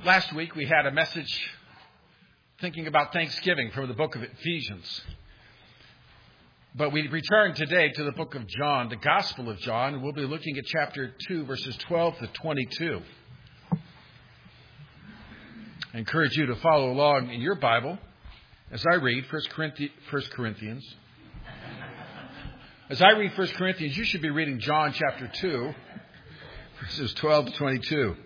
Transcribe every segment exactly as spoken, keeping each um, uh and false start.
Last week we had a message thinking about Thanksgiving from the book of Ephesians. But we return today to the book of John, the Gospel of John, and we'll be looking at chapter two, verses twelve to twenty-two. I encourage you to follow along in your Bible as I read First Corinthians. As I read First Corinthians, you should be reading John chapter two, verses twelve to twenty-two.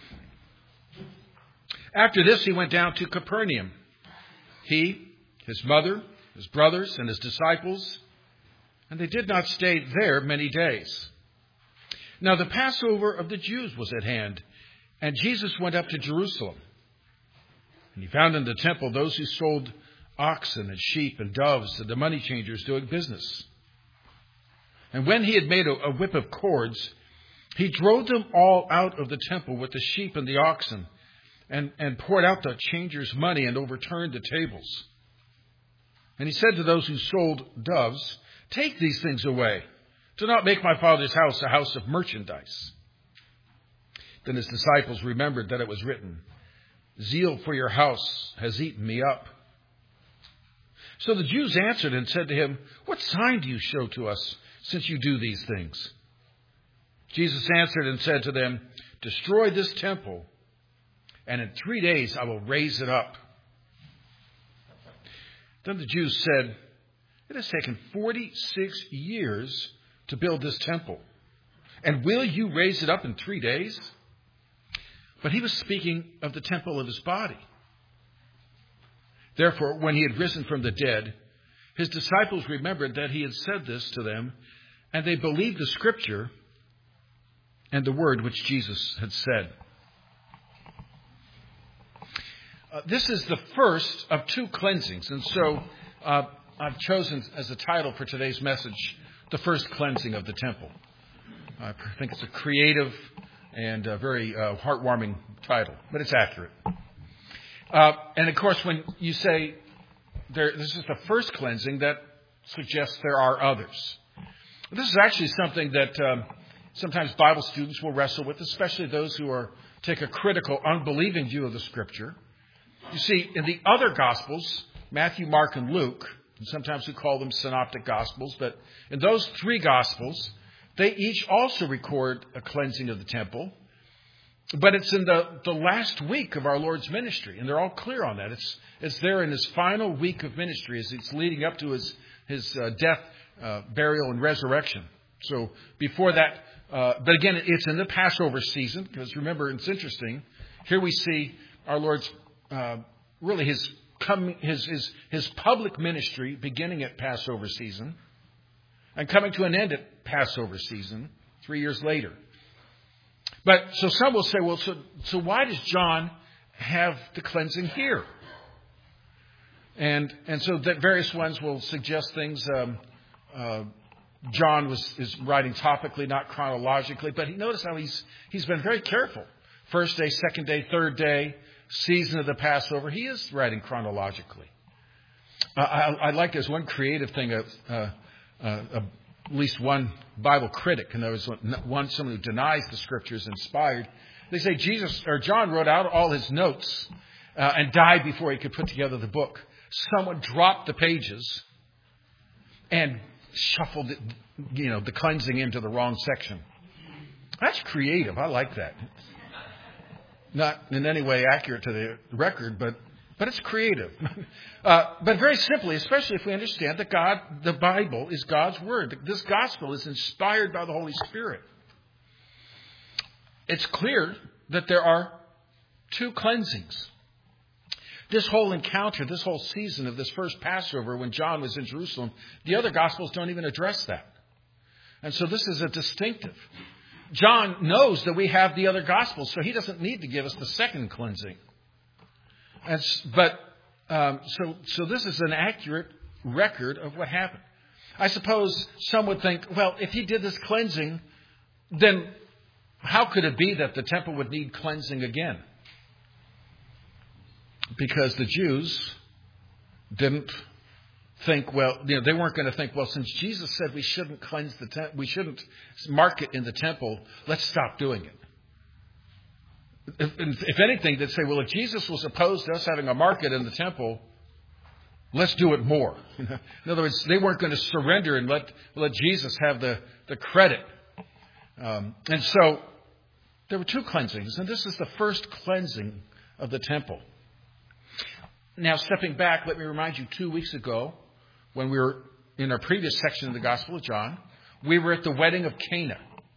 After this, he went down to Capernaum. He, his mother, his brothers, and his disciples, and they did not stay there many days. Now the Passover of the Jews was at hand, and Jesus went up to Jerusalem. And he found in the temple those who sold oxen and sheep and doves and the money changers doing business. And when he had made a, a whip of cords, he drove them all out of the temple with the sheep and the oxen, and, and poured out the changers' money and overturned the tables. And he said to those who sold doves, "Take these things away. Do not make my Father's house a house of merchandise." Then his disciples remembered that it was written, "Zeal for your house has eaten me up." So the Jews answered and said to him, "What sign do you show to us, since you do these things?" Jesus answered and said to them, "Destroy this temple, and in three days I will raise it up." Then the Jews said, "It has taken forty-six years to build this temple, and will you raise it up in three days?" But he was speaking of the temple of his body. Therefore, when he had risen from the dead, his disciples remembered that he had said this to them, and they believed the scripture and the word which Jesus had said. Uh, this is the first of two cleansings, and so uh, I've chosen as a title for today's message, "The First Cleansing of the Temple." I think it's a creative and a very uh, heartwarming title, but it's accurate. Uh, and of course, when you say there, this is the first cleansing, that suggests there are others. This is actually something that um, sometimes Bible students will wrestle with, especially those who are take a critical, unbelieving view of the Scripture. You see, in the other Gospels, Matthew, Mark, and Luke, and sometimes we call them synoptic Gospels, but in those three Gospels, they each also record a cleansing of the temple. But it's in the, the last week of our Lord's ministry, and they're all clear on that. It's it's there in his final week of ministry as it's leading up to his, his uh, death, uh, burial, and resurrection. So before that, uh, but again, it's in the Passover season, because remember, it's interesting. Here we see our Lord's Uh, really his, coming, his his his public ministry beginning at Passover season and coming to an end at Passover season three years later. But so some will say, well, so so why does John have the cleansing here? And and so that various ones will suggest things. Um, uh, John was is writing topically, not chronologically, but he notice how he's he's been very careful. First day, second day, third day, season of the Passover. He is writing chronologically. Uh, I, I like there's one creative thing. Uh, uh, uh, at least one Bible critic, and there was one someone who denies the Scriptures inspired. They say Jesus or John wrote out all his notes uh, and died before he could put together the book. Someone dropped the pages and shuffled it, you know, the cleansing into the wrong section. That's creative. I like that. Not in any way accurate to the record, but but it's creative. uh, but very simply, especially if we understand that God, the Bible is God's Word. This gospel is inspired by the Holy Spirit. It's clear that there are two cleansings. This whole encounter, this whole season of this first Passover when John was in Jerusalem, the other Gospels don't even address that. And so this is a distinctive. John knows that we have the other Gospels, so he doesn't need to give us the second cleansing. And, but um, so, so this is an accurate record of what happened. I suppose some would think, well, if he did this cleansing, then how could it be that the temple would need cleansing again? Because the Jews didn't think, well, you know, they weren't going to think, well, since Jesus said we shouldn't cleanse the temple, we shouldn't mark it in the temple, let's stop doing it. if, if anything, they'd say, well, if Jesus was opposed to us having a market in the temple, let's do it more. In other words, they weren't going to surrender and let, let Jesus have the, the credit. Um, and so there were two cleansings, and this is the first cleansing of the temple. Now, stepping back, let me remind you, two weeks ago, when we were in our previous section of the Gospel of John, we were at the wedding of Cana.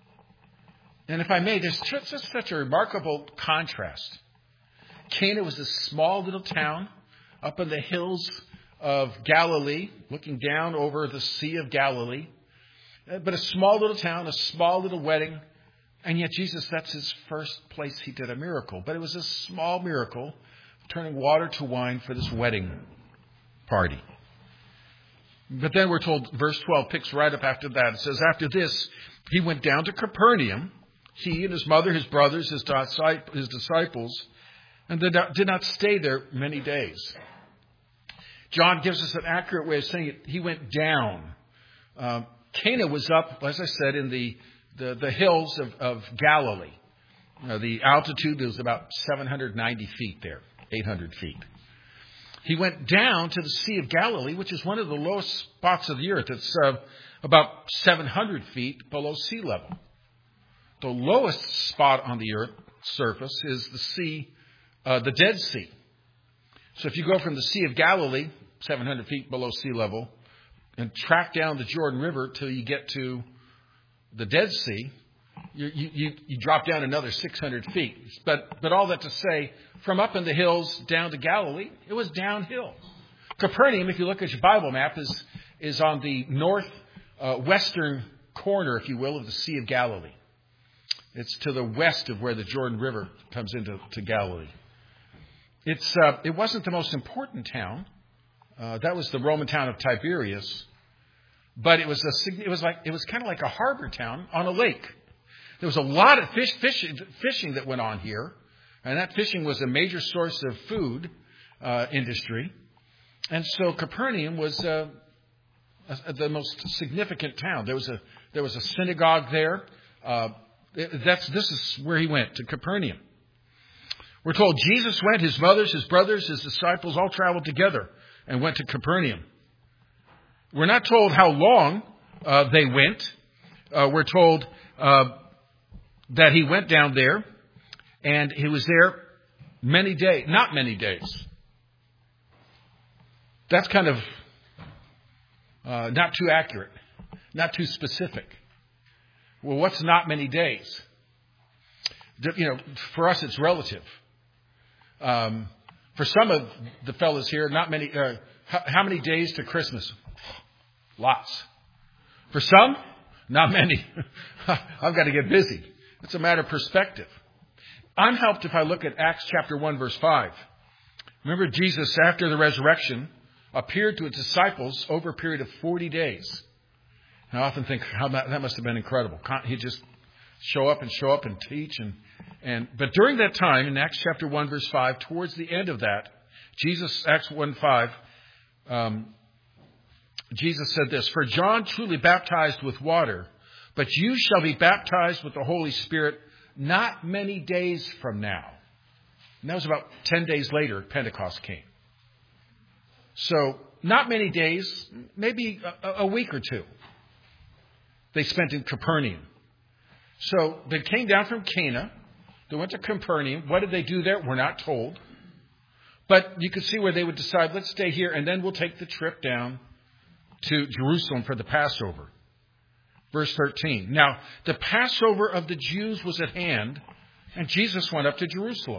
And if I may, there's just such a remarkable contrast. Cana was a small little town up in the hills of Galilee, looking down over the Sea of Galilee. But a small little town, a small little wedding. And yet Jesus, that's his first place he did a miracle. But it was a small miracle, turning water to wine for this wedding party. But then we're told, verse twelve picks right up after that. It says, after this, he went down to Capernaum, he and his mother, his brothers, his disciples, and did not stay there many days. John gives us an accurate way of saying it. He went down. Um, Cana was up, as I said, in the, the, the hills of, of Galilee. Uh, the altitude was about seven hundred ninety feet there, eight hundred feet. He went down to the Sea of Galilee, which is one of the lowest spots of the earth. It's uh, about seven hundred feet below sea level. The lowest spot on the earth surface is the sea, uh, the Dead Sea. So if you go from the Sea of Galilee, seven hundred feet below sea level, and track down the Jordan River till you get to the Dead Sea, you, you, you drop down another six hundred feet. But, but all that to say, from up in the hills down to Galilee, it was downhill. Capernaum, if you look at your Bible map, is, is on the north uh, western corner, if you will, of the Sea of Galilee. It's to the west of where the Jordan River comes into to Galilee. It's uh, it wasn't the most important town. Uh, that was the Roman town of Tiberias, but it was a it was like it was kind of like a harbor town on a lake. There was a lot of fish fishing fishing that went on here, and that fishing was a major source of food uh, industry. And so Capernaum was uh, a, the most significant town. There was a there was a synagogue there. Uh, that's this is where he went, to Capernaum. We're told Jesus went, his mothers, his brothers, his disciples all traveled together and went to Capernaum. We're not told how long uh, they went. Uh, we're told uh, that he went down there and he was there many days, not many days. That's kind of uh, not too accurate, not too specific. Well, what's not many days? You know, for us, it's relative. Um, for some of the fellas here, not many. Uh, how, how many days to Christmas? Lots. For some, not many. I've got to get busy. It's a matter of perspective. I'm helped if I look at Acts chapter one, verse five. Remember, Jesus, after the resurrection, appeared to his disciples over a period of forty days. And I often think how that, that must have been incredible. He'd just show up and show up and teach. And, and But during that time, in Acts chapter one, verse five, towards the end of that, Jesus, Acts one, five, um, Jesus said this, "For John truly baptized with water, but you shall be baptized with the Holy Spirit not many days from now." And that was about ten days later, Pentecost came. So not many days, maybe a, a week or two, they spent in Capernaum. So they came down from Cana. They went to Capernaum. What did they do there? We're not told. But you could see where they would decide, let's stay here, and then we'll take the trip down to Jerusalem for the Passover. Verse thirteen. Now, the Passover of the Jews was at hand, and Jesus went up to Jerusalem.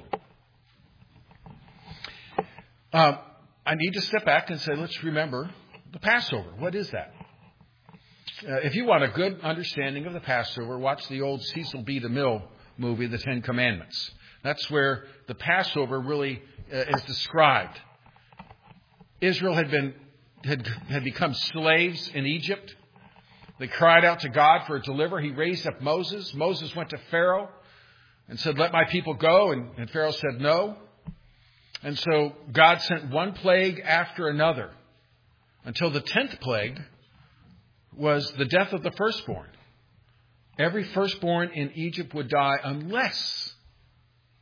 Uh, I need to step back and say, let's remember the Passover. What is that? Uh, if you want a good understanding of the Passover, watch the old Cecil B. DeMille movie, The Ten Commandments. That's where the Passover really uh, is described. Israel had been had, had become slaves in Egypt. They cried out to God for a deliverer. He raised up Moses. Moses went to Pharaoh and said, "Let my people go." And, and Pharaoh said no. And so God sent one plague after another until the tenth plague was the death of the firstborn. Every firstborn in Egypt would die unless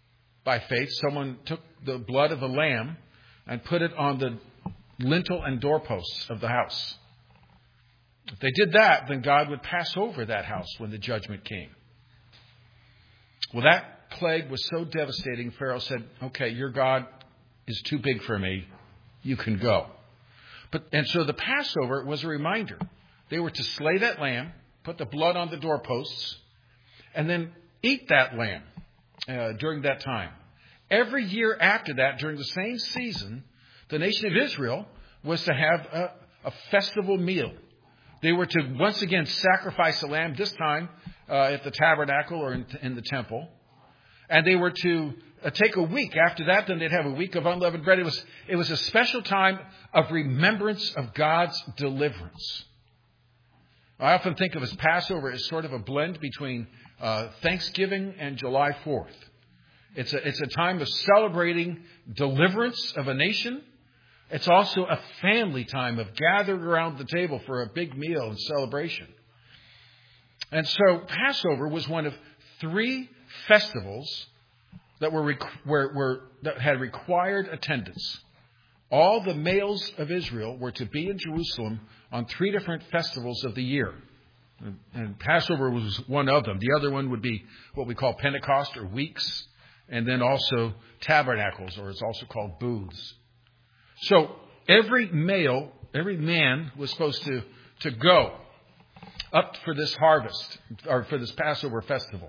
by faith, someone took the blood of a lamb and put it on the lintel and doorposts of the house. If they did that, then God would pass over that house when the judgment came. Well, that plague was so devastating, Pharaoh said, okay, your God is too big for me. You can go. But and so the Passover was a reminder. They were to slay that lamb, put the blood on the doorposts, and then eat that lamb uh, during that time. Every year after that, during the same season, the nation of Israel was to have a, a festival meal. They were to once again sacrifice a lamb, this time uh, at the tabernacle or in, in the temple. And they were to uh, take a week. After that, then they'd have a week of unleavened bread. It was, it was a special time of remembrance of God's deliverance. I often think of as Passover as sort of a blend between uh, Thanksgiving and July fourth. It's a, it's a time of celebrating deliverance of a nation. It's also a family time of gathering around the table for a big meal and celebration. And so Passover was one of three festivals that were, were, were that had required attendance. All the males of Israel were to be in Jerusalem on three different festivals of the year. And, and Passover was one of them. The other one would be what we call Pentecost or weeks, and then also tabernacles, or it's also called booths. So every male, every man was supposed to, to go up for this harvest, or for this Passover festival.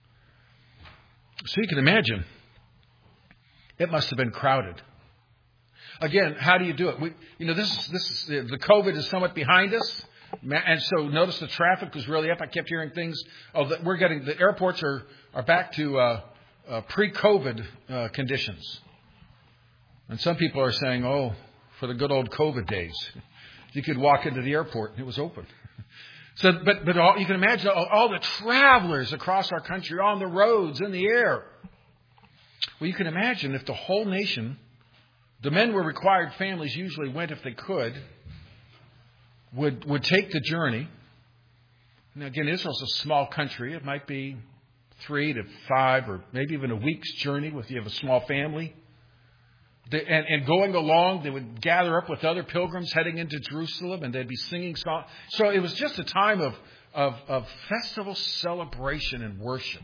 So you can imagine, it must have been crowded. Again, how do you do it? We, you know, this is, this is, the COVID is somewhat behind us. And so notice the traffic was really up. I kept hearing things. Oh, that we're getting, the airports are, are back to uh, uh, pre-COVID uh, conditions. And some people are saying, oh, for the good old COVID days, you could walk into the airport and it was open. So, but but all, you can imagine all, all the travelers across our country, on the roads, in the air. Well, you can imagine if the whole nation, the men were required families usually went if they could, would would take the journey. Now, again, Israel's a small country. It might be three to five or maybe even a week's journey if you have a small family. They, and, and going along, they would gather up with other pilgrims heading into Jerusalem, and they'd be singing songs. So it was just a time of, of, of festival celebration and worship.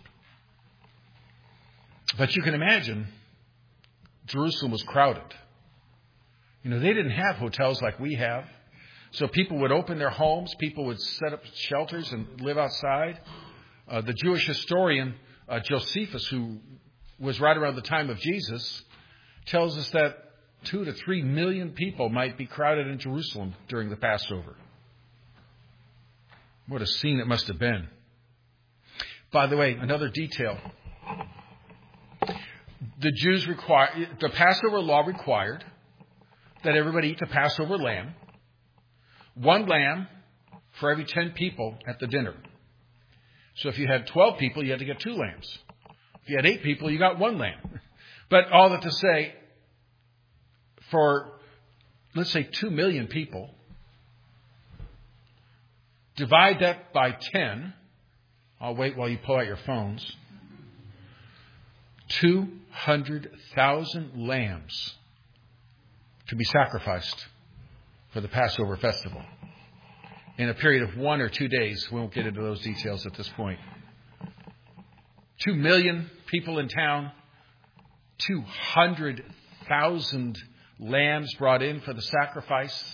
But you can imagine, Jerusalem was crowded. You know, they didn't have hotels like we have. So people would open their homes, people would set up shelters and live outside. Uh, the Jewish historian uh, Josephus, who was right around the time of Jesus, tells us that two to three million people might be crowded in Jerusalem during the Passover. What a scene it must have been. By the way, another detail. The Jews require, the Passover law required that everybody eat the Passover lamb. One lamb for every ten people at the dinner. So if you had twelve people, you had to get two lambs. If you had eight people, you got one lamb. But all that to say, for, let's say, two million people, divide that by ten. I'll wait while you pull out your phones. two hundred thousand lambs to be sacrificed for the Passover festival in a period of one or two days. We won't get into those details at this point. Two million people in town. two hundred thousand lambs brought in for the sacrifice.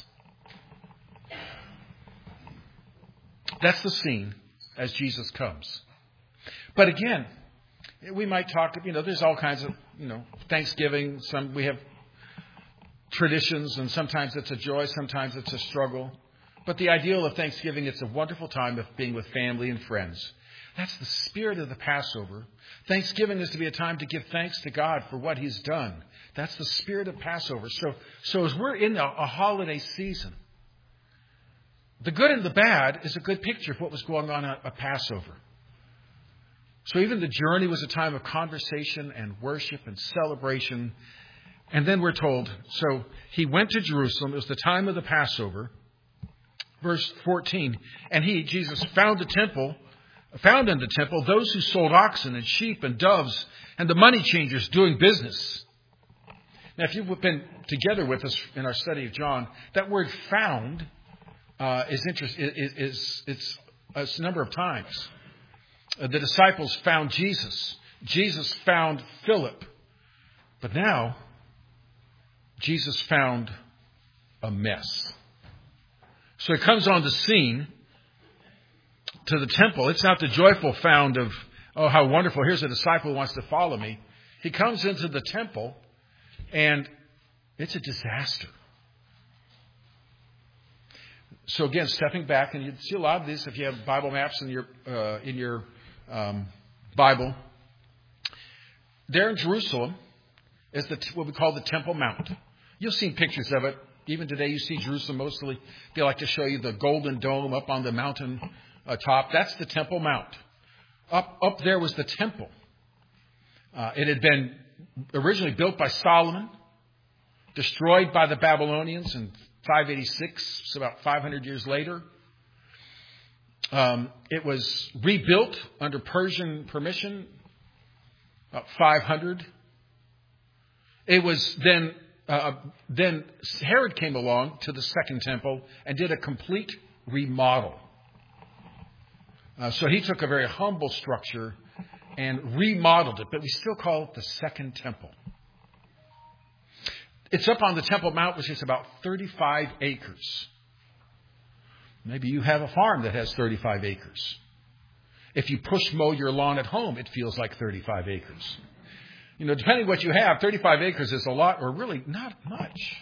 That's the scene as Jesus comes. But again, we might talk, you know, there's all kinds of, you know, Thanksgiving. Some we have traditions, and sometimes it's a joy, sometimes it's a struggle. But the ideal of Thanksgiving, it's a wonderful time of being with family and friends. That's the spirit of the Passover. Thanksgiving is to be a time to give thanks to God for what He's done. That's the spirit of Passover. So, so as we're in a, a holiday season, the good and the bad is a good picture of what was going on at, at Passover. So even the journey was a time of conversation and worship and celebration. And then we're told, so he went to Jerusalem. It was the time of the Passover. Verse fourteen, and he, Jesus, found the temple found in the temple those who sold oxen and sheep and doves and the money changers doing business. Now, if you've been together with us in our study of John, that word "found" uh, is interest is, is it's, it's a number of times. Uh, the disciples found Jesus. Jesus found Philip. But now, Jesus found a mess. So he comes on the scene to the temple. It's not the joyful found of, oh, how wonderful, here's a disciple who wants to follow me. He comes into the temple, and it's a disaster. So again, stepping back, and you see a lot of this if you have Bible maps in your uh, in your um, Bible. There in Jerusalem is the, what we call the Temple Mount. You've seen pictures of it. Even today you see Jerusalem mostly. They like to show you the golden dome up on the mountain uh, top. That's the Temple Mount. Up, up there was the temple. Uh, it had been originally built by Solomon, destroyed by the Babylonians in five eighty-six, so about five hundred years later. Um, it was rebuilt under Persian permission, about five hundred. It was then, uh, then Herod came along to the Second Temple and did a complete remodel. Uh, so he took a very humble structure and remodeled it, but we still call it the Second Temple. It's up on the Temple Mount, which is about thirty-five acres. Maybe you have a farm that has thirty-five acres. If you push mow your lawn at home, it feels like thirty-five acres. You know, depending on what you have, thirty-five acres is a lot or really not much.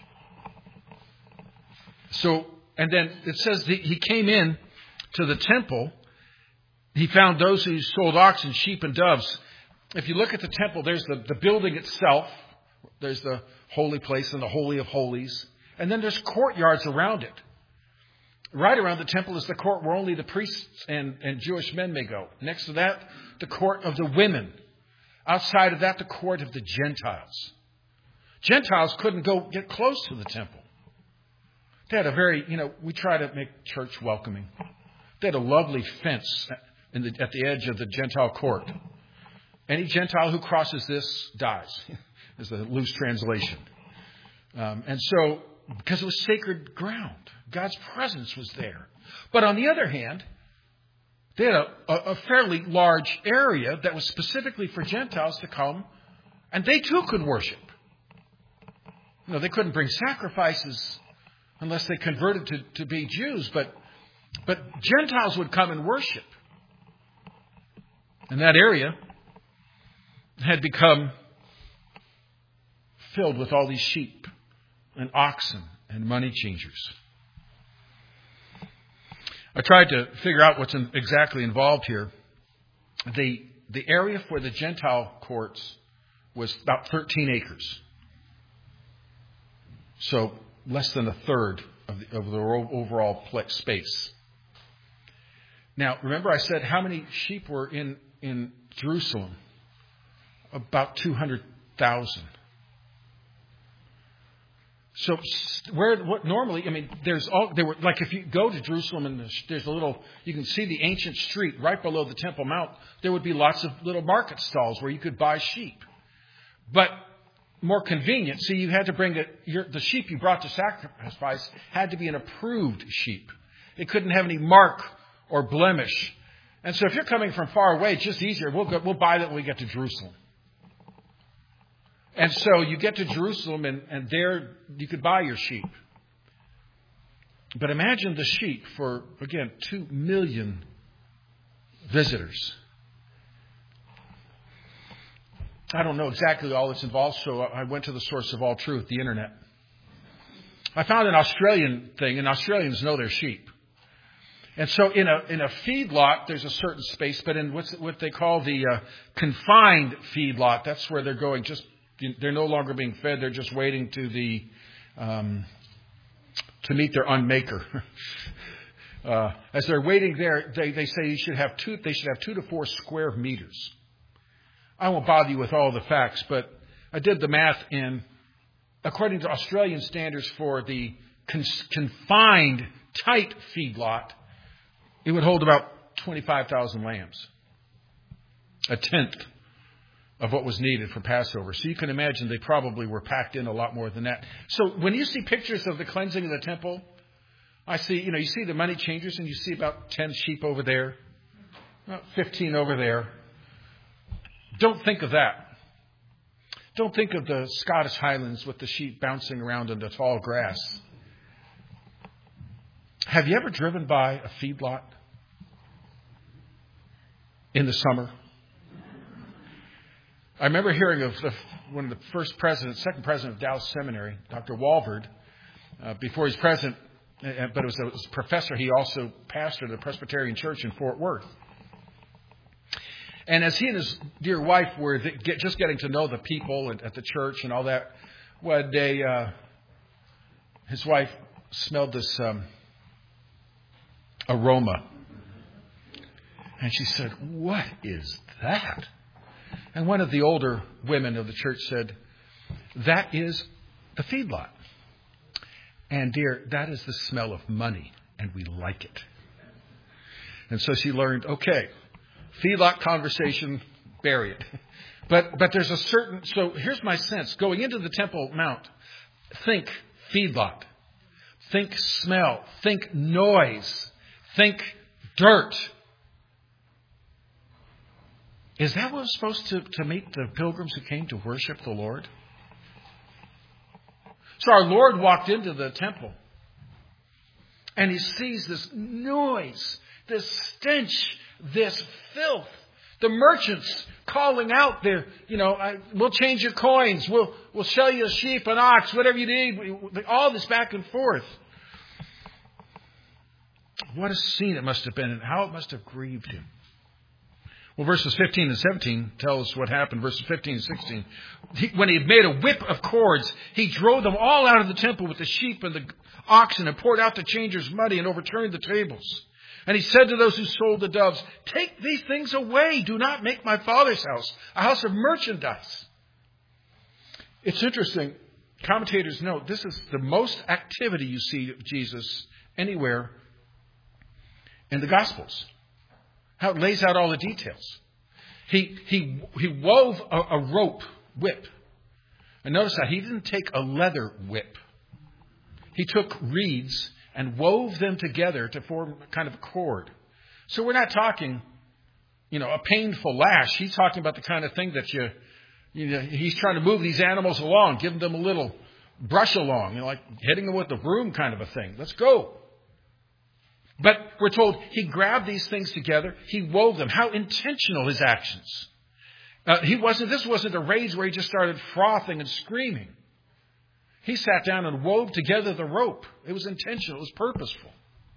So, and then it says that he came in to the temple. He found those who sold oxen, sheep, and doves. If you look at the temple, there's the, the building itself. There's the holy place and the Holy of Holies. And then there's courtyards around it. Right around the temple is the court where only the priests and, and Jewish men may go. Next to that, the court of the women. Outside of that, the court of the Gentiles. Gentiles couldn't go get close to the temple. They had a very, you know, we try to make church welcoming. They had a lovely fence in the, at the edge of the Gentile court. Any Gentile who crosses this dies, is the loose translation. Um, and so, because it was sacred ground, God's presence was there. But on the other hand, they had a, a, a fairly large area that was specifically for Gentiles to come, and they too could worship. You know, they couldn't bring sacrifices unless they converted to, to be Jews, but but Gentiles would come and worship. And that area had become filled with all these sheep and oxen and money changers. I tried to figure out what's in, exactly involved here. The the area for the Gentile courts was about thirteen acres. So less than a third of the, of the overall space. Now, remember I said how many sheep were in, in Jerusalem? About two hundred thousand. So where, what normally, I mean, there's all, there were, like if you go to Jerusalem and there's a little, you can see the ancient street right below the Temple Mount. There would be lots of little market stalls where you could buy sheep. But more convenient, see, you had to bring it, your, the sheep you brought to sacrifice had to be an approved sheep. It couldn't have any mark or blemish. And so if you're coming from far away, it's just easier. We'll go, we'll buy that when we get to Jerusalem. And so you get to Jerusalem, and, and there you could buy your sheep. But imagine the sheep for, again, two million visitors. I don't know exactly all that's involved, so I went to the source of all truth, the internet. I found an Australian thing, and Australians know their sheep. And so in a in a feedlot, there's a certain space, but in what's, what they call the uh, confined feedlot, that's where they're going just... They're no longer being fed. They're just waiting to the um, to meet their unmaker. uh, as they're waiting there, they, they say you should have two. They should have two to four square meters. I won't bother you with all the facts, but I did the math. In according to Australian standards for the con- confined tight feedlot, it would hold about twenty-five thousand lambs, a tenth of what was needed for Passover. So you can imagine they probably were packed in a lot more than that. So when you see pictures of the cleansing of the temple, I see, you know, you see the money changers and you see about ten sheep over there, about fifteen over there. Don't think of that. Don't think of the Scottish Highlands with the sheep bouncing around in the tall grass. Have you ever driven by a feedlot in the summer? I remember hearing of the, one of the first presidents, second president of Dallas Seminary, Doctor Walvoord, uh, before he's president, but it was, a, it was a professor. He also pastored a Presbyterian church in Fort Worth. And as he and his dear wife were the, get, just getting to know the people and, at the church and all that, one day uh, his wife smelled this um, aroma. And she said, "What is that?" And one of the older women of the church said, "That is the feedlot. And dear, that is the smell of money, and we like it." And so she learned, okay, feedlot conversation, bury it. But but there's a certain, so here's my sense. Going into the Temple Mount, think feedlot. Think smell. Think noise. Think dirt. Is that what was supposed to, to meet the pilgrims who came to worship the Lord? So our Lord walked into the temple and he sees this noise, this stench, this filth. The merchants calling out there, you know, I, we'll change your coins. We'll, we'll sell you a sheep, an ox, whatever you need. All this back and forth. What a scene it must have been and how it must have grieved him. Well, verses fifteen and seventeen tell us what happened. Verses fifteen and sixteen. He, when he had made a whip of cords, he drove them all out of the temple with the sheep and the oxen and poured out the changers' money and overturned the tables. And he said to those who sold the doves, "Take these things away. Do not make my Father's house a house of merchandise." It's interesting. Commentators note this is the most activity you see of Jesus anywhere in the Gospels. How it lays out all the details. He he he wove a, a rope whip. And notice that he didn't take a leather whip. He took reeds and wove them together to form kind of a cord. So we're not talking, you know, a painful lash. He's talking about the kind of thing that you, you know, he's trying to move these animals along, giving them a little brush along, you know, like hitting them with a broom kind of a thing. Let's go. But we're told he grabbed these things together. He wove them. How intentional his actions. Uh, he wasn't. This wasn't a rage where he just started frothing and screaming. He sat down and wove together the rope. It was intentional. It was purposeful.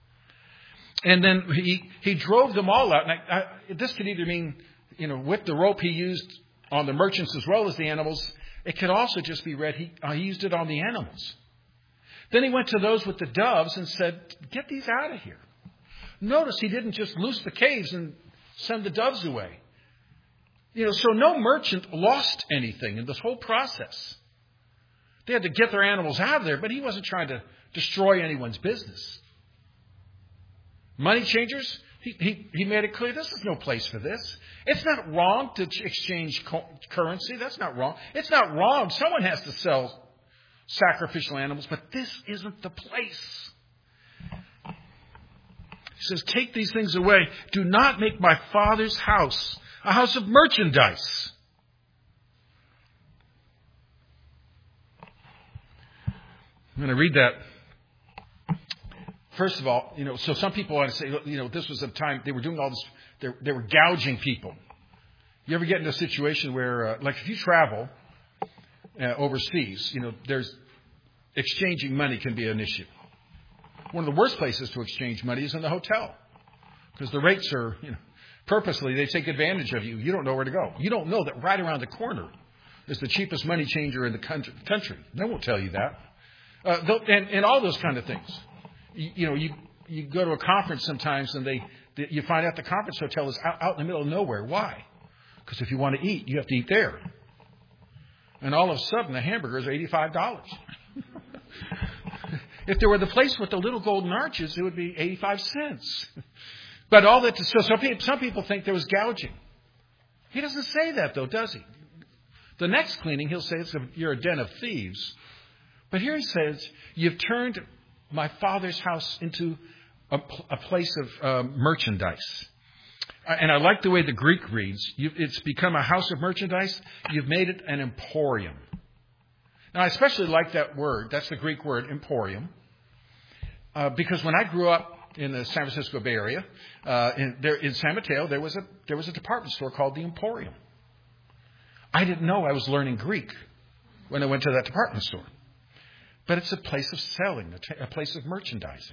And then he he drove them all out. And I, I, this could either mean, you know, with the rope he used on the merchants as well as the animals. It could also just be read he, uh, he used it on the animals. Then he went to those with the doves and said, "Get these out of here." Notice he didn't just loose the caves and send the doves away. You know, so no merchant lost anything in this whole process. They had to get their animals out of there, but he wasn't trying to destroy anyone's business. Money changers, he, he, he made it clear this is no place for this. It's not wrong to exchange co- currency. That's not wrong. It's not wrong. Someone has to sell sacrificial animals, but this isn't the place. He says, "Take these things away. Do not make my Father's house a house of merchandise." I'm going to read that. First of all, you know, so some people want to say, you know, this was a time they were doing all this. They, they were gouging people. You ever get in a situation where, uh, like if you travel uh, overseas, you know, there's exchanging money can be an issue. One of the worst places to exchange money is in the hotel because the rates are, you know, purposely they take advantage of you. You don't know where to go. You don't know that right around the corner is the cheapest money changer in the country. They won't tell you that. Uh, and, and all those kind of things. You, you know, you, you go to a conference sometimes and they, they you find out the conference hotel is out, out in the middle of nowhere. Why? Because if you want to eat, you have to eat there. And all of a sudden, the hamburgers are eighty-five dollars. If there were the place with the little golden arches, it would be eighty-five cents. But all that, so, so some people think there was gouging. He doesn't say that, though, does he? The next cleaning, he'll say, it's a, you're a den of thieves. But here he says, you've turned my father's house into a, a place of uh, merchandise. And I like the way the Greek reads. You, it's become a house of merchandise. You've made it an emporium. Now, I especially like that word. That's the Greek word, emporium. Uh, because when I grew up in the San Francisco Bay Area, uh, in, there, in San Mateo, there was a there was a department store called the Emporium. I didn't know I was learning Greek when I went to that department store. But it's a place of selling, a, t- a place of merchandising.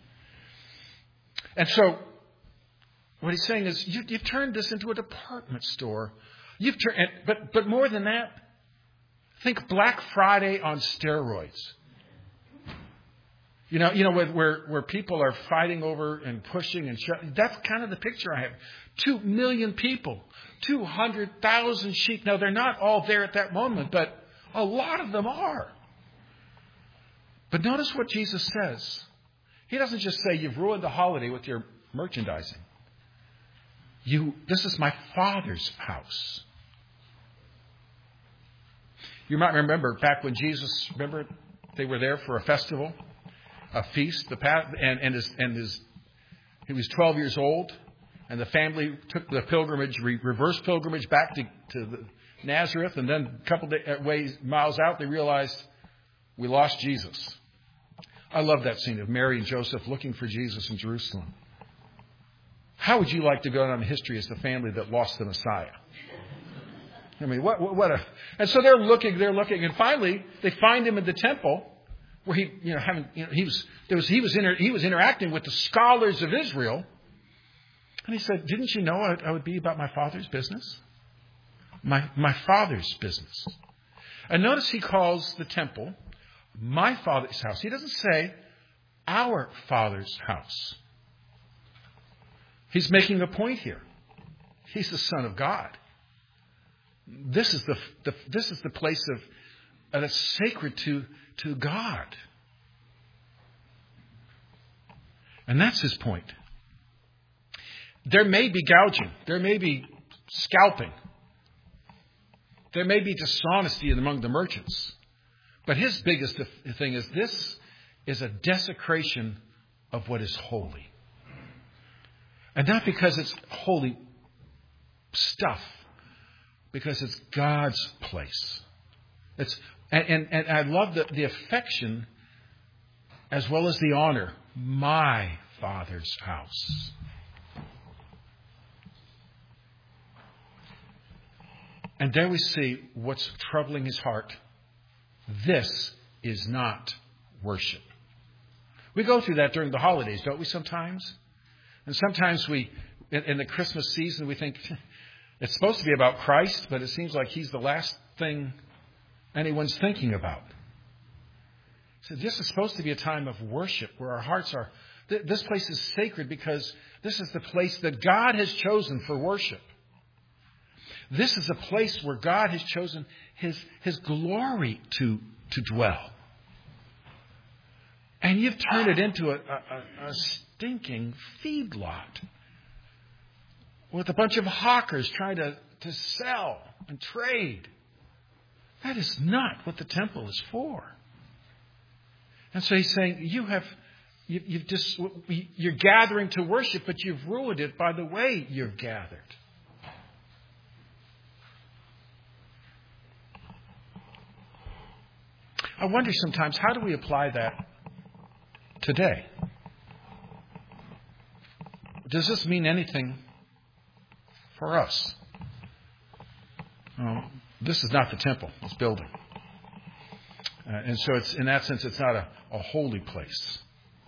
And so, what he's saying is, you, you've turned this into a department store. You've turned, but but more than that, think Black Friday on steroids. You know, you know where, where where people are fighting over and pushing and shoving. That's kind of the picture I have. Two million people, two hundred thousand sheep. Now they're not all there at that moment, but a lot of them are. But notice what Jesus says. He doesn't just say you've ruined the holiday with your merchandising. You, this is my Father's house. You might remember back when Jesus, remember they were there for a festival. A feast, the and and his and his he was twelve years old, and the family took the pilgrimage, re, reverse pilgrimage back to, to the Nazareth, and then a couple of ways miles out, they realized we lost Jesus. I love that scene of Mary and Joseph looking for Jesus in Jerusalem. How would you like to go down in history as the family that lost the Messiah? I mean, what what, what a and so they're looking, they're looking, and finally they find him in the temple. Where he, you know, having, you know, he was, there was, he was, inter, he was interacting with the scholars of Israel, and he said, "Didn't you know I, I would be about my Father's business? My my Father's business." And notice he calls the temple my Father's house. He doesn't say our Father's house. He's making a point here. He's the Son of God. This is the, the this is the place of uh, that's sacred to. to God. And that's his point. There may be gouging. There may be scalping. There may be dishonesty among the merchants. But his biggest thing is this is a desecration of what is holy. And not because it's holy stuff, because it's God's place. It's And, and, and I love the, the affection as well as the honor. My Father's house. And there we see what's troubling his heart. This is not worship. We go through that during the holidays, don't we, sometimes? And sometimes we, in, in the Christmas season, we think it's supposed to be about Christ, but it seems like he's the last thing anyone's thinking about. So this is supposed to be a time of worship where our hearts are. Th- this place is sacred because this is the place that God has chosen for worship. This is a place where God has chosen His, His glory to, to dwell. And you've turned it into a, a, a stinking feedlot with a bunch of hawkers trying to, to sell and trade. That is not what the temple is for. And so he's saying, you have, you, you've just, you're gathering to worship, but you've ruined it by the way you've gathered. I wonder sometimes, how do we apply that today? Does this mean anything for us? Oh, this is not the temple, this building. Uh, and so it's, in that sense, it's not a, a holy place.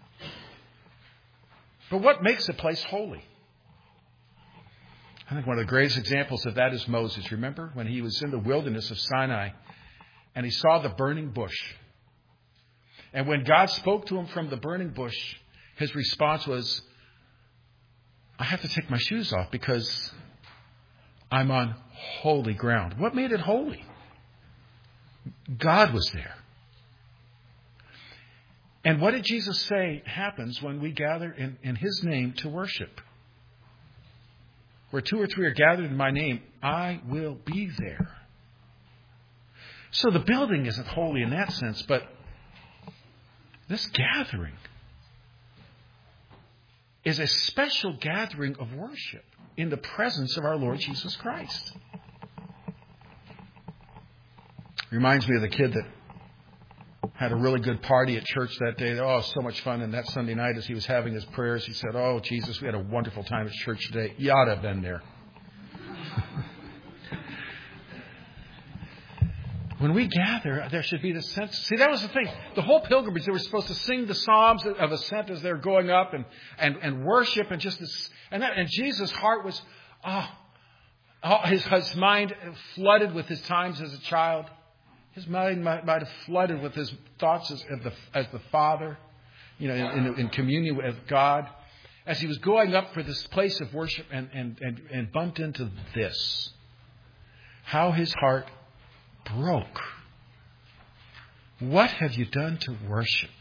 But what makes a place holy? I think one of the greatest examples of that is Moses. Remember when he was in the wilderness of Sinai and he saw the burning bush. And when God spoke to him from the burning bush, his response was, I have to take my shoes off because I'm on holy ground. What made it holy? God was there. And what did Jesus say happens when we gather in, in His name to worship? Where two or three are gathered in my name, I will be there. So the building isn't holy in that sense, but this gathering is a special gathering of worship in the presence of our Lord Jesus Christ. Reminds me of the kid that had a really good party at church that day. Oh, so much fun. And that Sunday night as he was having his prayers, he said, oh, Jesus, we had a wonderful time at church today. You ought to have been there. When we gather, there should be this sense. See, that was the thing. The whole pilgrimage, they were supposed to sing the Psalms of ascent as they're going up and, and, and worship and just this. And, that, and Jesus' heart was, oh, oh his, his mind flooded with his times as a child. His mind might, might have flooded with his thoughts as, as, the, as the Father, you know, in, in, in communion with God. As he was going up for this place of worship and, and, and, and bumped into this. How his heart broke. What have you done to worship?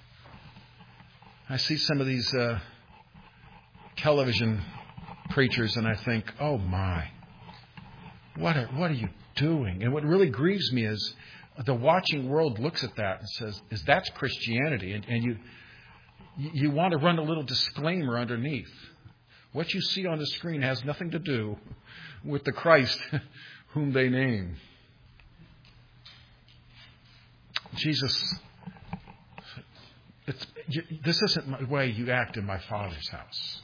I see some of these uh, television preachers and I think, oh my, what are, what are you doing? And what really grieves me is the watching world looks at that and says, is that's Christianity? And, and you, you want to run a little disclaimer underneath. What you see on the screen has nothing to do with the Christ whom they name. Jesus, it's, you, this isn't the way you act in my Father's house.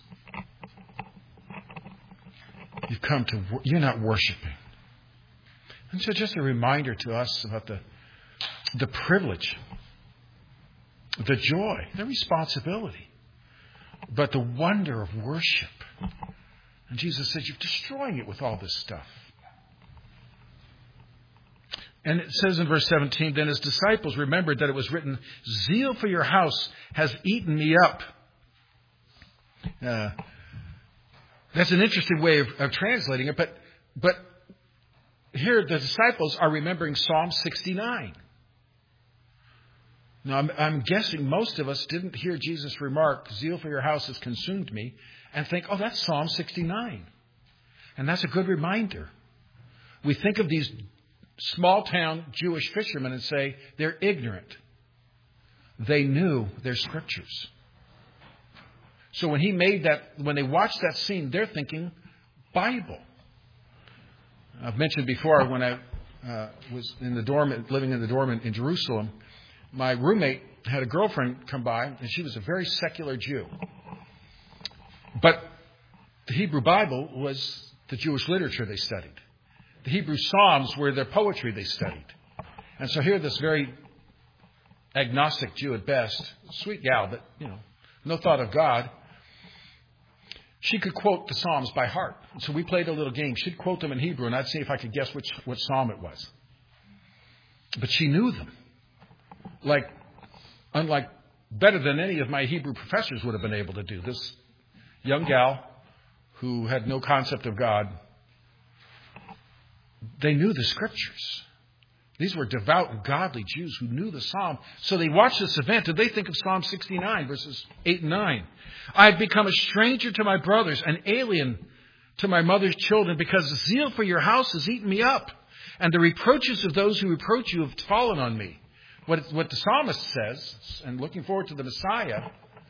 You've come to, you're not worshiping. And so just a reminder to us about the, the privilege, the joy, the responsibility, but the wonder of worship. And Jesus said, you're destroying it with all this stuff. And it says in verse seventeen, then his disciples remembered that it was written, zeal for your house has eaten me up. Uh, that's an interesting way of, of translating it, but but here the disciples are remembering Psalm sixty-nine. Now, I'm, I'm guessing most of us didn't hear Jesus remark, zeal for your house has consumed me, and think, oh, that's Psalm sixty-nine. And that's a good reminder. We think of these small-town Jewish fishermen and say, they're ignorant. They knew their scriptures. So when he made that, when they watched that scene, they're thinking Bible. I've mentioned before when I uh, was in the dorm, living in the dorm in, in Jerusalem, my roommate had a girlfriend come by, and she was a very secular Jew. But the Hebrew Bible was the Jewish literature they studied. The Hebrew Psalms were their poetry they studied. And so here this very agnostic Jew at best, sweet gal, but, you know, no thought of God, she could quote the Psalms by heart. So we played a little game. She'd quote them in Hebrew, and I'd see if I could guess which, which psalm it was. But she knew them. Like, unlike, better than any of my Hebrew professors would have been able to do. This young gal who had no concept of God, they knew the scriptures. These were devout and godly Jews who knew the psalm. So they watched this event and they think of Psalm sixty-nine, verses eight and nine. I have become a stranger to my brothers, an alien to my mother's children, because the zeal for your house has eaten me up, and the reproaches of those who reproach you have fallen on me. What, what the psalmist says, and looking forward to the Messiah,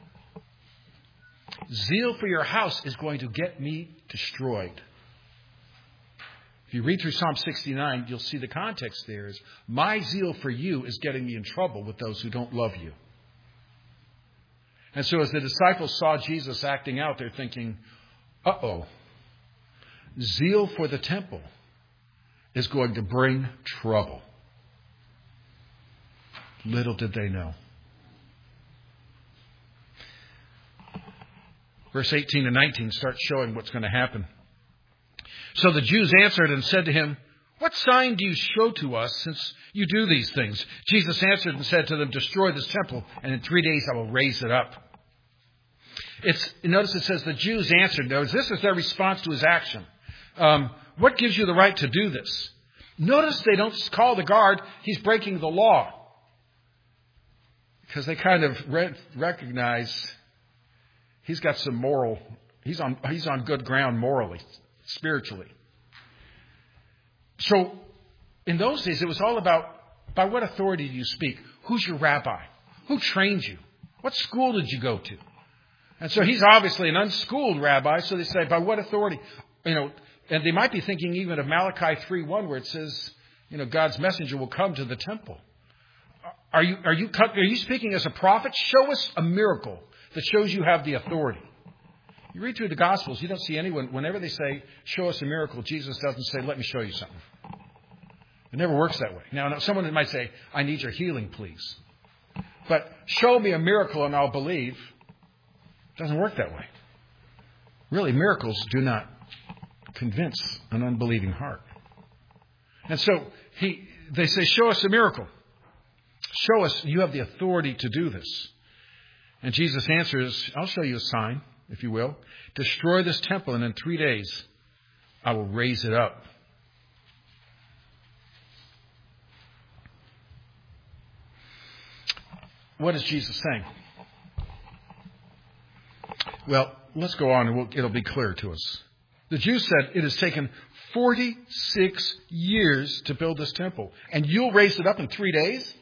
zeal for your house is going to get me destroyed. If you read through Psalm sixty-nine, you'll see the context there is, my zeal for you is getting me in trouble with those who don't love you. And so as the disciples saw Jesus acting out, they're thinking, uh-oh, zeal for the temple is going to bring trouble. Little did they know. Verse eighteen and nineteen start showing what's going to happen. So the Jews answered and said to him, what sign do you show to us since you do these things? Jesus answered and said to them, destroy this temple, and in three days I will raise it up. It's, notice it says the Jews answered. Notice this is their response to his action. Um, what gives you the right to do this? Notice they don't call the guard, he's breaking the law. Because they kind of re- recognize he's got some moral, he's on, he's on good ground morally. spiritually. So in those days, it was all about, by what authority do you speak? Who's your rabbi? Who trained you? What school did you go to? And so he's obviously an unschooled rabbi, so they say, by what authority? You know, and they might be thinking even of Malachi three one, where it says, you know, God's messenger will come to the temple. Are you, are you, are you speaking as a prophet? Show us a miracle that shows you have the authority. You read through the Gospels, you don't see anyone, whenever they say, show us a miracle, Jesus doesn't say, let me show you something. It never works that way. Now, someone might say, I need your healing, please. But show me a miracle and I'll believe. It doesn't work that way. Really, miracles do not convince an unbelieving heart. And so he, they say, show us a miracle. Show us you have the authority to do this. And Jesus answers, I'll show you a sign, if you will. Destroy this temple, and in three days I will raise it up. What is Jesus saying? Well, let's go on and we'll, it'll be clear to us. The Jews said it has taken forty-six years to build this temple, and you'll raise it up in three days?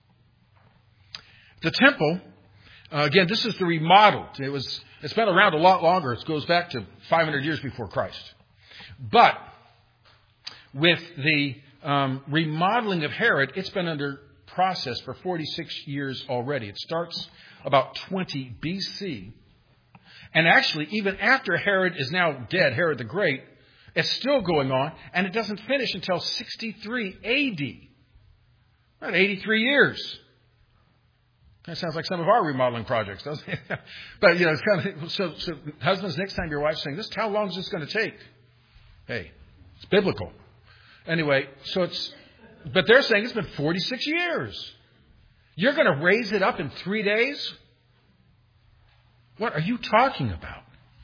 The temple, uh, again, this is the remodeled. It was, it's been around a lot longer. It goes back to five hundred years before Christ. But with the um, remodeling of Herod, it's been under process for forty-six years already. It starts about twenty B C. And actually, even after Herod is now dead, Herod the Great, it's still going on, and it doesn't finish until sixty-three A D. About eighty-three years. That sounds like some of our remodeling projects, doesn't it? But, you know, it's kind of, so, so husbands, next time your wife's saying, this, how long is this going to take? Hey, it's biblical. Anyway, so it's, but they're saying it's been forty-six years. You're going to raise it up in three days? What are you talking about?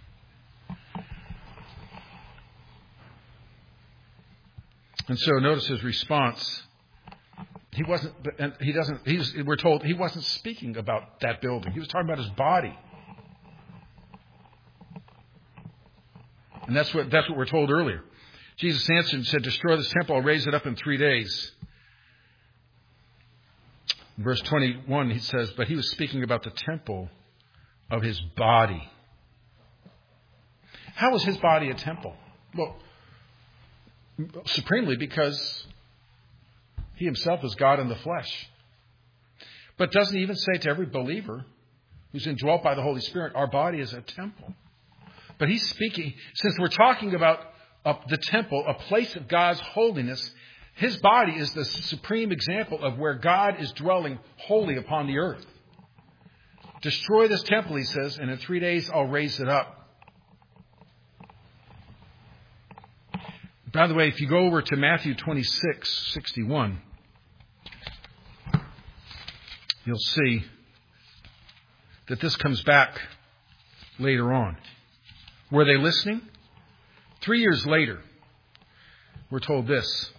And so notice his response. He wasn't, and he doesn't, he's, we're told he wasn't speaking about that building. He was talking about his body. And that's what, that's what we're told earlier. Jesus answered and said, destroy this temple, I'll raise it up in three days. In verse twenty-one, he says, but he was speaking about the temple of his body. How was his body a temple? Well, supremely because he himself is God in the flesh. But doesn't he even say to every believer who's indwelt by the Holy Spirit, our body is a temple? But he's speaking, since we're talking about uh, the temple, a place of God's holiness, his body is the supreme example of where God is dwelling wholly upon the earth. Destroy this temple, he says, and in three days I'll raise it up. By the way, if you go over to Matthew twenty-six sixty-one, you'll see that this comes back later on. Were they listening? Three years later, we're told this.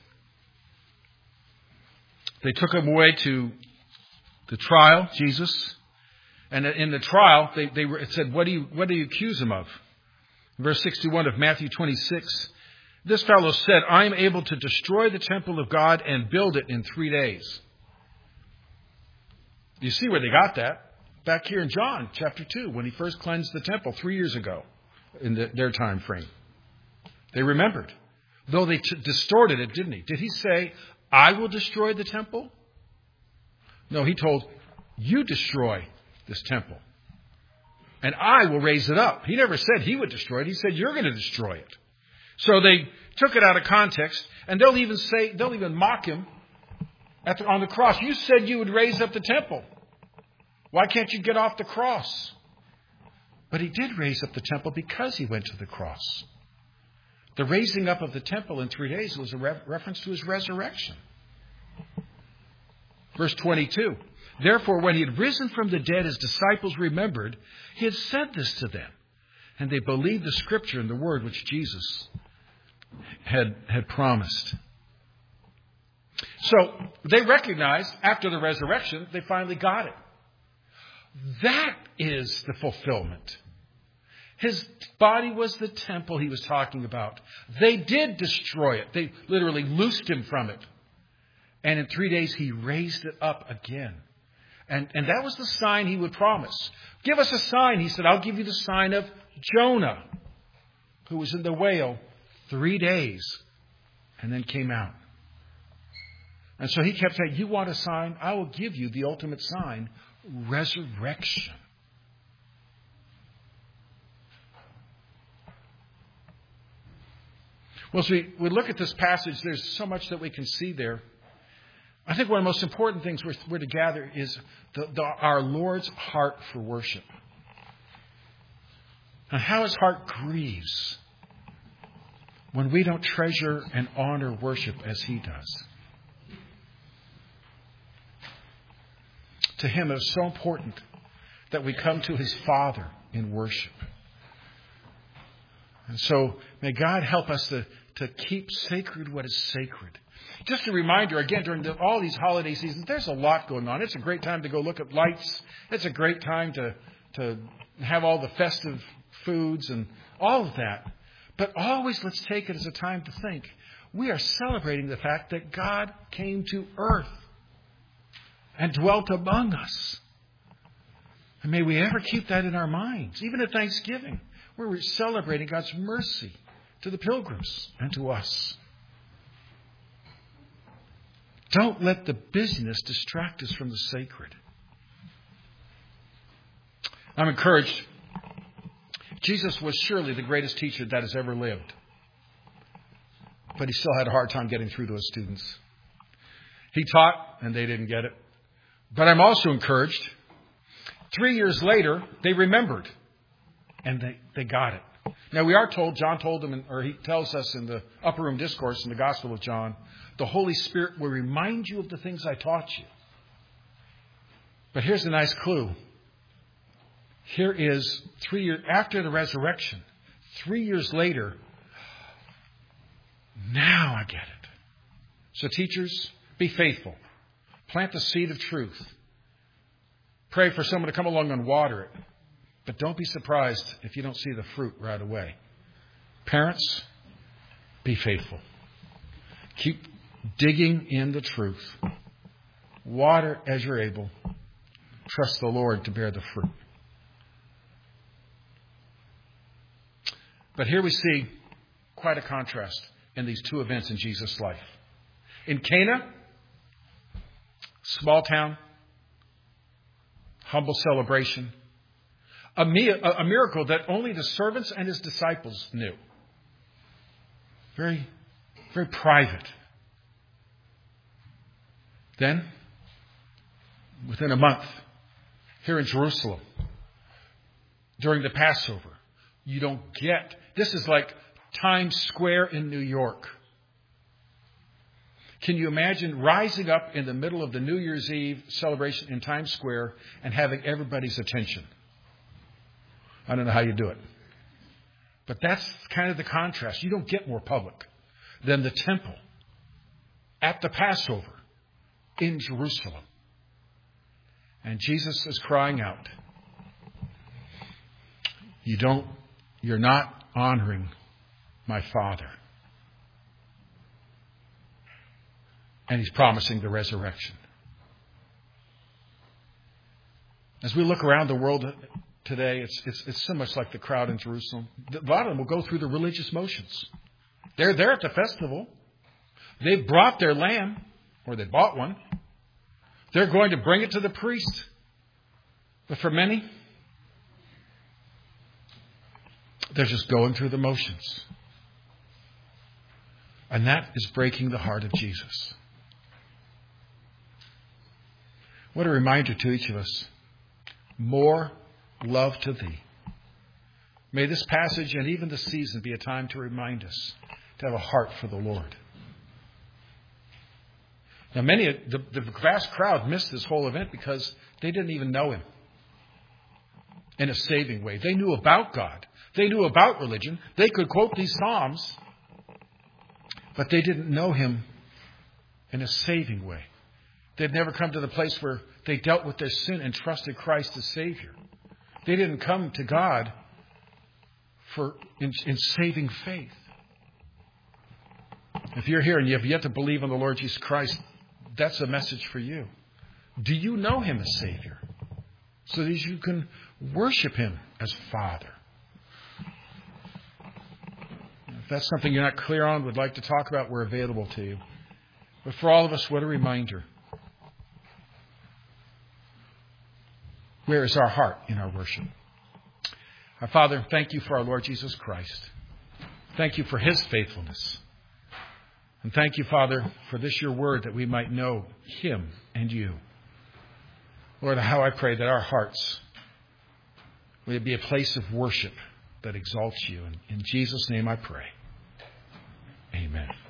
They took him away to the trial, Jesus. And in the trial, they, they were, it said, what do you, what do you accuse him of? Verse sixty-one of Matthew twenty-six. This fellow said, I am able to destroy the temple of God and build it in three days. You see where they got that? Back here in John chapter two, when he first cleansed the temple three years ago in the, their time frame. They remembered. Though they t- distorted it, didn't he? Did he say, I will destroy the temple? No, he told, you destroy this temple. And I will raise it up. He never said he would destroy it. He said, you're going to destroy it. So they took it out of context, and they'll even say, they'll even mock him at the, on the cross. You said you would raise up the temple. Why can't you get off the cross? But he did raise up the temple because he went to the cross. The raising up of the temple in three days was a re- reference to his resurrection. Verse twenty-two. Therefore, when he had risen from the dead, his disciples remembered he had said this to them. And they believed the scripture and the word which Jesus had, had promised. So they recognized after the resurrection, they finally got it. That is the fulfillment. His body was the temple he was talking about. They did destroy it. They literally loosed him from it. And in three days, he raised it up again. And, and that was the sign he would promise. Give us a sign. He said, I'll give you the sign of Jonah, who was in the whale three days and then came out. And so he kept saying, you want a sign? I will give you the ultimate sign, resurrection. Well, as we, we look at this passage, there's so much that we can see there. I think one of the most important things we're, we're to gather is the, the, our Lord's heart for worship. And how his heart grieves when we don't treasure and honor worship as he does. To him, it is so important that we come to his Father in worship. And so may God help us to, to keep sacred what is sacred. Just a reminder, again, during the, all these holiday seasons, there's a lot going on. It's a great time to go look at lights. It's a great time to, to have all the festive foods and all of that. But always let's take it as a time to think. We are celebrating the fact that God came to earth and dwelt among us. And may we ever keep that in our minds, even at Thanksgiving, where we're celebrating God's mercy to the pilgrims and to us. Don't let the busyness distract us from the sacred. I'm encouraged. Jesus was surely the greatest teacher that has ever lived. But he still had a hard time getting through to his students. He taught, and they didn't get it. But I'm also encouraged. Three years later, they remembered. And they, they got it. Now, we are told, John told them, or he tells us in the upper room discourse in the Gospel of John, the Holy Spirit will remind you of the things I taught you. But here's a nice clue. Here is three years after the resurrection, three years later, now I get it. So teachers, be faithful. Plant the seed of truth. Pray for someone to come along and water it. But don't be surprised if you don't see the fruit right away. Parents, be faithful. Keep digging in the truth. Water as you're able. Trust the Lord to bear the fruit. But here we see quite a contrast in these two events in Jesus' life. In Cana, small town, humble celebration. A, mi- a miracle that only the servants and his disciples knew. Very, very private. Then, within a month, here in Jerusalem, during the Passover, you don't get, this is like Times Square in New York. Can you imagine rising up in the middle of the New Year's Eve celebration in Times Square and having everybody's attention? I don't know how you do it. But that's kind of the contrast. You don't get more public than the temple at the Passover in Jerusalem. And Jesus is crying out, You don't, you're not honoring my Father. And he's promising the resurrection. As we look around the world today, it's, it's, it's so much like the crowd in Jerusalem. A lot of them will go through the religious motions. They're there at the festival. They brought their lamb, or they bought one. They're going to bring it to the priest. But for many, they're just going through the motions. And that is breaking the heart of Jesus. What a reminder to each of us. More love to thee. May this passage and even this season be a time to remind us to have a heart for the Lord. Now, many, the, the vast crowd missed this whole event because they didn't even know him in a saving way. They knew about God. They knew about religion. They could quote these Psalms, but they didn't know him in a saving way. They'd never come to the place where they dealt with their sin and trusted Christ as Savior. They didn't come to God for in, in saving faith. If you're here and you have yet to believe on the Lord Jesus Christ, that's a message for you. Do you know Him as Savior? So that you can worship Him as Father. If that's something you're not clear on, would like to talk about, we're available to you. But for all of us, what a reminder. Where is our heart in our worship? Our Father, thank you for our Lord Jesus Christ. Thank you for His faithfulness. And thank you, Father, for this your word, that we might know Him and you. Lord, how I pray that our hearts will be a place of worship that exalts you. And in Jesus' name I pray. Amen.